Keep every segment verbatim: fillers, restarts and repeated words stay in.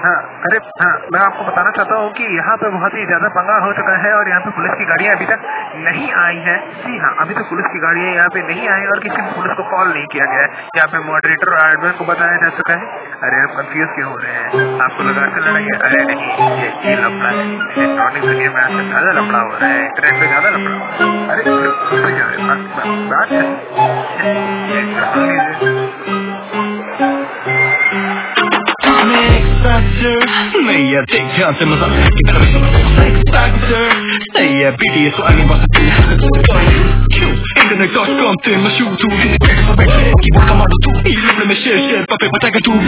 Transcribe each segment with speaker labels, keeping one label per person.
Speaker 1: हाँ अरे हाँ, मैं आपको बताना चाहता हूँ कि यहाँ पे बहुत ही ज्यादा पंगा हो चुका है और यहाँ पे पुलिस की गाड़ियाँ अभी तक नहीं आई हैं। जी हाँ, अभी तक पुलिस की गाड़ियाँ यहाँ पे नहीं आई और किसी पुलिस को कॉल नहीं किया गया है। यहाँ पे मॉडरेटर और एडमिन को बताया जा चुका है। अरे आप कंफ्यूज क्यों हो रहे हैं? आपको लगा के लड़ाई? अरे नहीं, ये ये लफड़ा है। इलेक्ट्रॉनिक दुनिया में आजकल ज्यादा लफड़ा हो रहा है, इंटरनेट पे ज्यादा लफड़ा हो रहा है। अरे जा रहे बात
Speaker 2: नहीं है देख ध्यान से मजा नहीं है बीटी तो आगे बढ़ क्यों इंटरनेट डॉट कॉम पे मशहूर तू कीबोर्ड का मॉडल तू ईमेल में शेयर शेयर पे बताएगा तू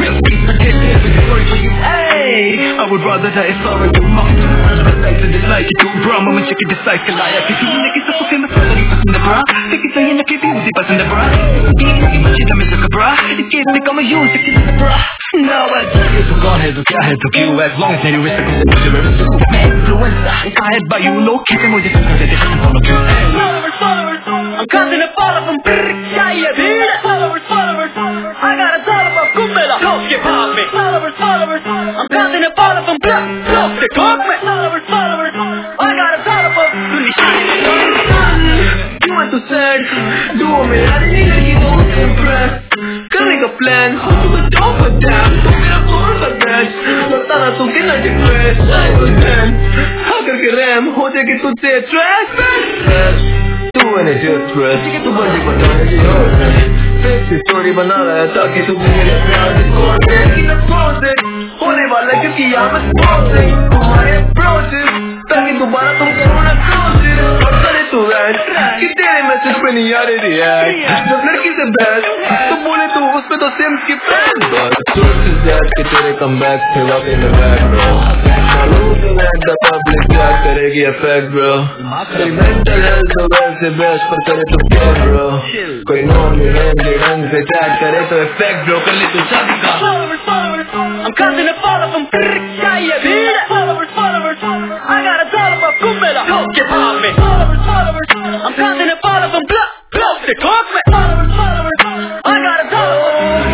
Speaker 2: I would rather die sorry to mom Respect to dislike it too drama में check it decide के लाया कि तू ने किसी को फेमस कर दी पसंद ब्रा लेकिन सही ना कि भी पसंद ब्रा ये मुझे ना मिल सका ब्रा इसके से कम यूज के ब्रा Now I tell you तू कौन है तू क्या है तू क्यों as long as तेरी रिश्ते को मुझे very मैं influencer inspired by you लोग कैसे मुझे समझ देते हैं दोनों क्यों Followers followers I'm causing a fall of them क्या ये भीड़ Followers followers I got a dollar of कुम्बेला talk के भाग में Followers followers I'm causing a fall of them block block से talk में Followers followers I got a dollar of तू निशान You want to sad do मेरा नहीं लगी तो impress करने का plan हो तो don't put down तो मेरा phone पर बैठ बताना तू कितना depressed I was ten अगर के RAM हो जाएगी तुझसे trash तू मैंने just press ठीक है तू बंदी बताने की हो फिक्स स्टोरी बना रहा है ताकि तू मेरे प्यार से कौन दे कि न पहुंचे होने वाला क्योंकि यहाँ मैं पहुंचे तुम्हारे approaches ताकि दोबारा तुम करो ना कोशिश और करे तू रैंड कि तेरे मैसेज पे नहीं आ रही रिएक्ट जब लड़की से बहस तो बोले तू उस पे तो सिम्स की fan but truth is that कि तेरे कमबैक थे वाकई में back bro losing at the public क्या करेगी effect bro कोई mental health तो वैसे बेस्ट पर करे तो क्या bro कोई नॉन हिंदी ढंग से चैट करे तो effect bro कर ले तू शादी का followers followers I'm causing a fall of them क्या ये भीड़ followers followers I got a dollar of कुम्बेला talk के भाग में followers followers I'm causing a fall of them block block से talk में followers followers I got a dollar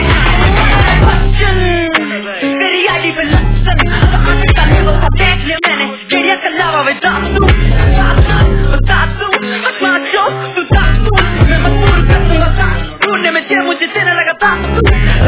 Speaker 2: of question तेरी ID पे लक्षण आने का लेवल का देख लिया मैंने केरिया का लावा वे दासू दासू माचो तू दासू मैं मजबूर कर दूंगा दासू ढूंढने में जे मुझे देने लगा दासू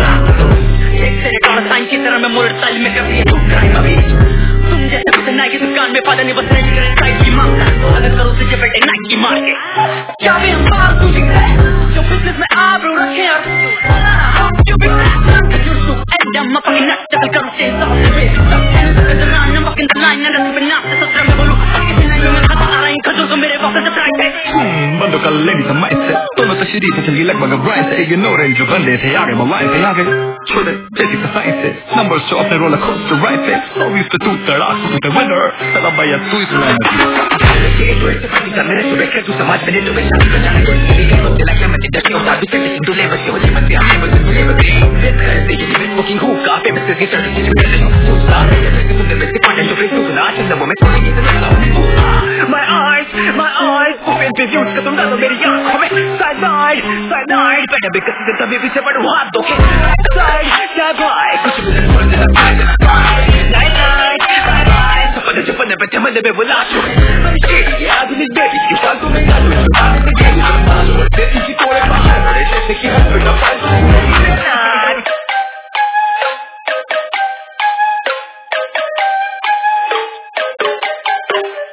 Speaker 2: एक तेरे कॉल साइन की तरह मैं मोड़ स्टाइल में कर दिया तू क्राइम अभी तुम जैसे कुछ नाई की दुकान में पादा नहीं बस नहीं करे साइड की मांगता अगर करो तुझे बैठे नाई की मार के क्या भी हम बाहर तू दिख रहे जो बिजनेस में आबरू रखे और you be you're so end I'm up in that double gun say so the line I'm fucking the line and I'm been up to the बोलो किसी लाइन में खता आ रही खजो तो मेरे वक्त से फ्राइड पे बंदों का लेडी सा माइंडसेट दोनों तो शरीर से चली लगभग ब्राइट से इग्नोर जो बंदे थे आगे मोबाइल पे आगे छोड़े बेसिक सा साइंस से नंबर्स जो अपने रोलर कोस्टर राइड पे ऑब्वियस पे तू तड़ाक तू तो विनर चला भैया तू इस लाइन में तो ऐसे पानी का मेरे तो बैठ तू समाज में तो बैठ तू जाने को लेकिन तो दिला क्या मैं डटी होता भी चले तू ले बस हो जाए मत हमें बस तू ले बस ऐसे ही मैं स्मोकिंग हूं काफे में से चढ़ के मैं तू सारे जैसे तू ने मेरे पार्टनर तो फिर तू ना चल वो मैं तो नहीं चलता my eyes my eyes open to views का तुम डालो मेरी आंखों में side side side side पहले भी किसी दिन तभी पीछे पड़ो हाथ दो के side side side कुछ भी नहीं बोल देना night night bye bye सपने सपने पे चमन पे बुला चो मैं तेरी याद में बेटी की साथ में डालो आने के लिए मालूम है तेरी की कोई बात है जैसे कि हम ना पाए